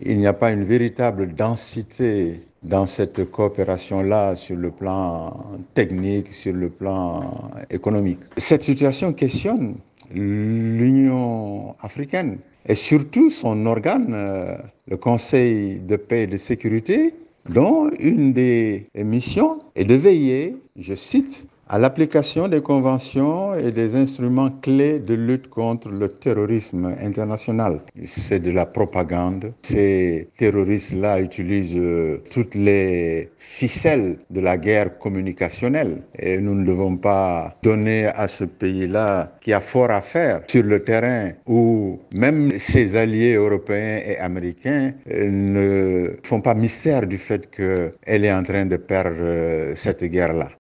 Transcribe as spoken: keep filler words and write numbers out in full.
il n'y a pas une véritable densité dans cette coopération-là sur le plan technique, sur le plan économique. Cette situation questionne l'Union africaine et surtout son organe, euh, le Conseil de paix et de sécurité, dont une des missions est de veiller, je cite, à l'application des conventions et des instruments clés de lutte contre le terrorisme international. C'est de la propagande. Ces terroristes-là utilisent euh, toutes les ficelles de la guerre communicationnelle. Et nous ne devons pas donner à ce pays-là, qui a fort à faire sur le terrain, où même ses alliés européens et américains euh, ne font pas mystère du fait qu'elle est en train de perdre euh, cette guerre-là.